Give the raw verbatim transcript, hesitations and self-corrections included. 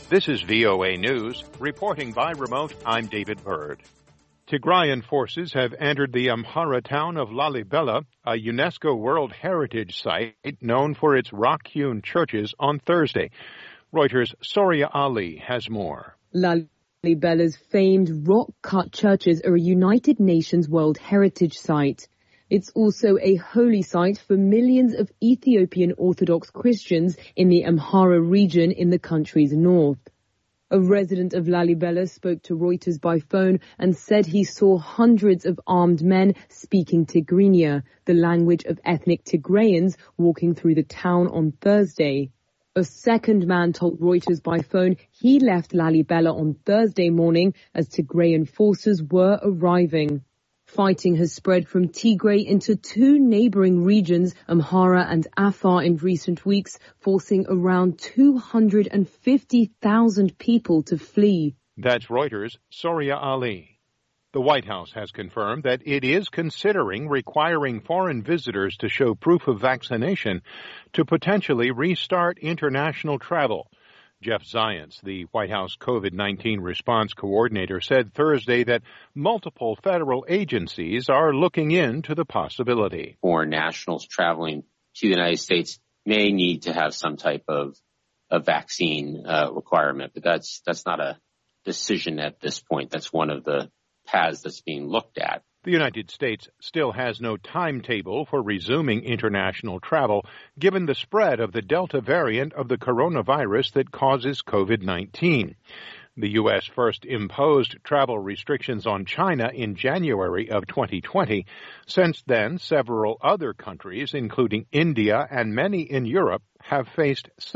This is V O A News. Reporting by remote, I'm David Byrd. Tigrayan forces have entered the Amhara town of Lalibela, a UNESCO World Heritage Site known for its rock-hewn churches, on Thursday. Reuters' Soria Ali has more. Lalibela's famed rock-cut churches are a United Nations World Heritage Site. It's also a holy site for millions of Ethiopian Orthodox Christians in the Amhara region in the country's north. A resident of Lalibela spoke to Reuters by phone and said he saw hundreds of armed men speaking Tigrinya, the language of ethnic Tigrayans, walking through the town on Thursday. A second man told Reuters by phone he left Lalibela on Thursday morning as Tigrayan forces were arriving. Fighting has spread from Tigray into two neighboring regions, Amhara and Afar, in recent weeks, forcing around two hundred fifty thousand people to flee. That's Reuters' Soria Ali. The White House has confirmed that it is considering requiring foreign visitors to show proof of vaccination to potentially restart international travel. Jeff Zients, the White House COVID nineteen response coordinator, said Thursday that multiple federal agencies are looking into the possibility. Foreign nationals traveling to the United States may need to have some type of a vaccine uh, requirement, but that's that's not a decision at this point. That's one of the paths that's being looked at. The United States still has no timetable for resuming international travel, given the spread of the Delta variant of the coronavirus that causes COVID nineteen. The U S first imposed travel restrictions on China in January of twenty twenty. Since then, several other countries, including India and many in Europe, have faced